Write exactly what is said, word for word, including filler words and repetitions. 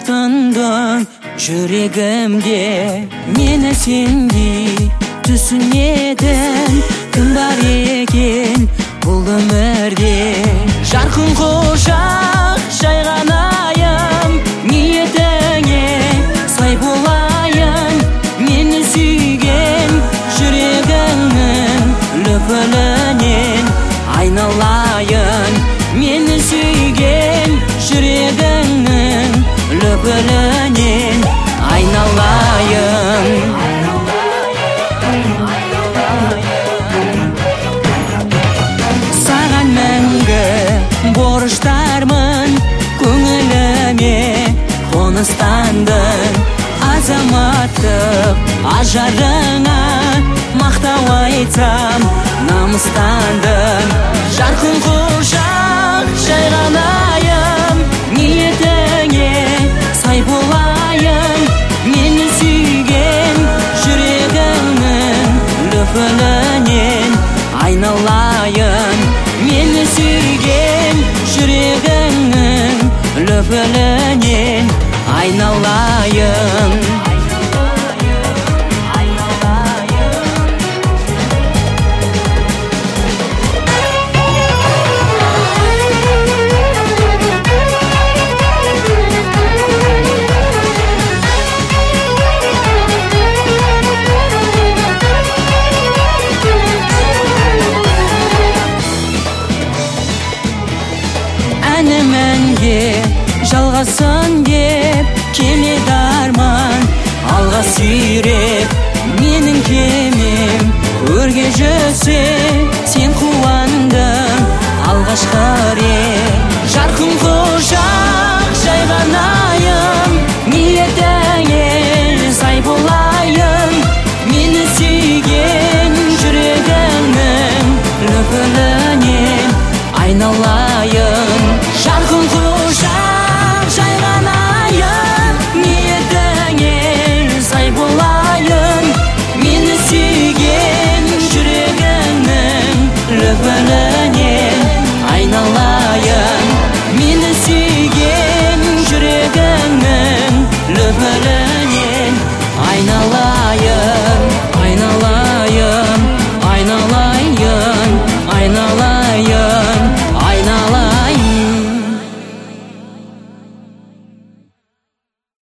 алтындың жүрегімде мені сендей түсінетін кім бар екен бұл өмірде жарқын құшақ жайған айым ниетіңе сай болайын мені сүйген жүрегіңнің лүпілінен айналайын мені сүйген жүрегіңнің лүпілінен айналайын саған мәңгі борыштармын көңіліме қоныстандың азаматтық ажарыңа мақтау айтсам намыстандың жарқын құшақ жайған айым ниетіңе сай болайын мені сүйген жүрегіңнің лүпілінен айналайын мені сүйген жүрегіңнің лүпілінен айналайын әні мәнге жалғасын деп келеді арман алға сүйреп менің кемем өрге жүзсе сен қуандың алғашқы рет жарқын құшақ жайған айым ниетіңе сай болайын мені сүйген жүрегіңнің лүпілінен айналайын жарқын құшақ жайған айым ниетіңе сай болайын мені сүйген жүрегіңнің лүпілінен айналайын мені сүйген жүрегіңнің лүпілінен айналайын